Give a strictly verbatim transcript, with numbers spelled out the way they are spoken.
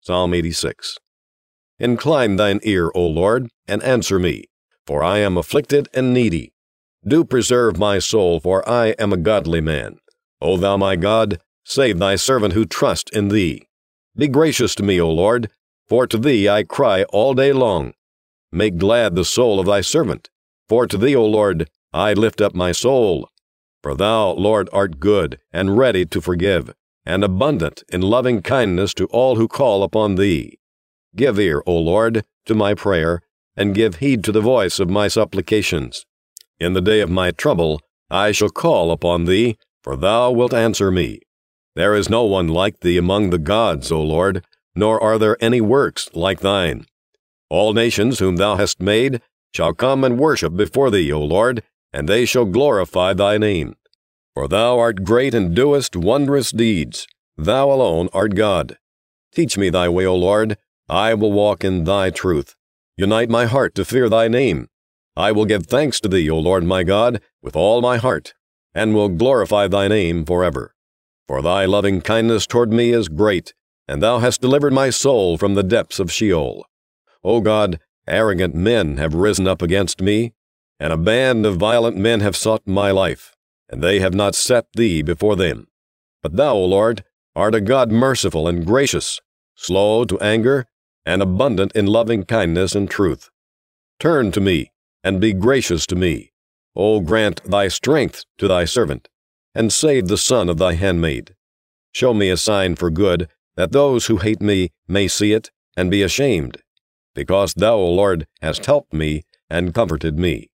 Psalm eighty-six. Incline thine ear, O Lord, and answer me, for I am afflicted and needy. Do preserve my soul, for I am a godly man. O thou my God, save thy servant who trusts in thee. Be gracious to me, O Lord, for to thee I cry all day long. Make glad the soul of thy servant, for to thee, O Lord, I lift up my soul. For thou, Lord, art good, and ready to forgive, and abundant in loving kindness to all who call upon thee. Give ear, O Lord, to my prayer, and give heed to the voice of my supplications. In the day of my trouble I shall call upon thee, for thou wilt answer me. There is no one like thee among the gods, O Lord, nor are there any works like thine. All nations whom thou hast made shall come and worship before thee, O Lord, and they shall glorify thy name. For thou art great and doest wondrous deeds. Thou alone art God. Teach me thy way, O Lord. I will walk in thy truth. Unite my heart to fear thy name. I will give thanks to thee, O Lord my God, with all my heart, and will glorify thy name forever. For thy loving kindness toward me is great, and thou hast delivered my soul from the depths of Sheol. O God, arrogant men have risen up against me, and a band of violent men have sought my life, and they have not set thee before them. But thou, O Lord, art a God merciful and gracious, slow to anger, and abundant in loving kindness and truth. Turn to me, and be gracious to me. O grant thy strength to thy servant, and save the son of thy handmaid. Show me a sign for good, that those who hate me may see it, and be ashamed, because thou, O Lord, hast helped me and comforted me.